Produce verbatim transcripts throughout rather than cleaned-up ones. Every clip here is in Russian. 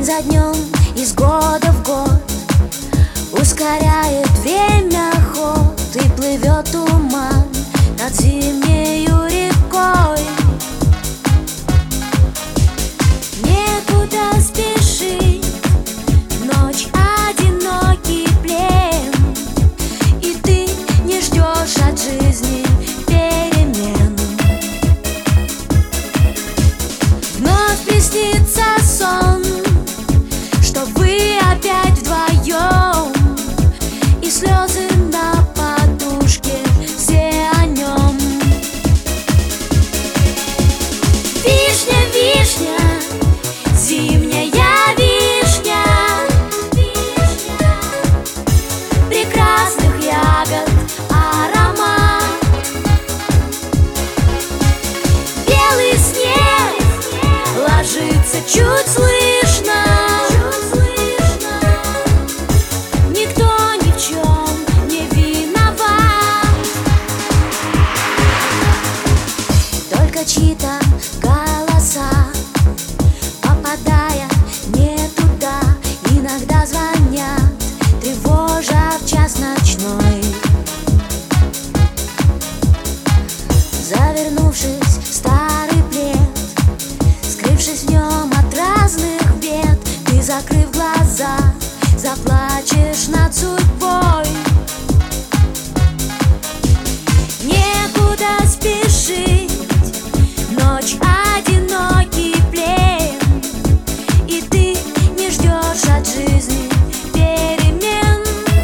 за днем, из года в год ускоряет время ход, и плывет туман над зимнею рекой. Некуда спешить, ночь одинокий плен, и ты не ждешь от жизни перемен. Вновь приснится сон, что вы опять вдвоем, и слезы на подушке, все о нем. Вишня, вишня, зимняя вишня, прекрасных ягод аромат. Белый снег ложится чуть слышно, никто ни в чем не виноват, только чьи-то голоса, попадая не туда, иногда звонят, тревожа в час ночной. Завернувшись в старый плед, скрывшись в нем от разных бед, ты, закрыв глаза, заплачешь над судьбой. Некуда спешить, ночь одинокий плен, и ты не ждешь от жизни перемен.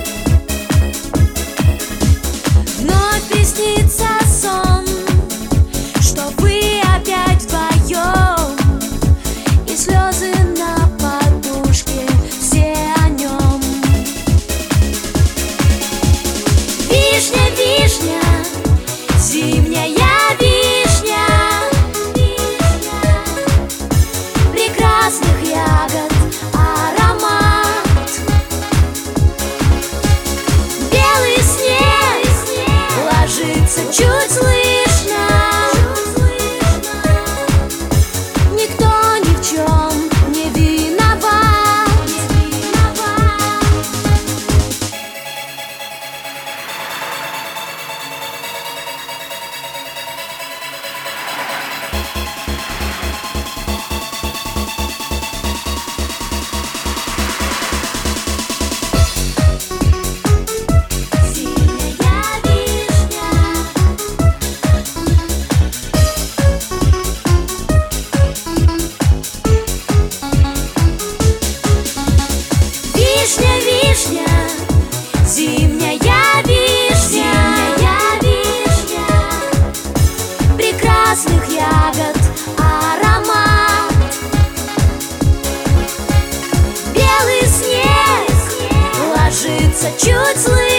Вновь приснится сон, что вы опять вдвоем, и слезы на подушке, все о нем. Вишня, вишня, зимняя вишня, прекрасных ягод аромат. Белый снег ложится чуть слышно, никто ни в чем не виноват. Вишня, вишня, зимняя вишня, прекрасных ягод аромат. Белый снег ложится чуть слышно,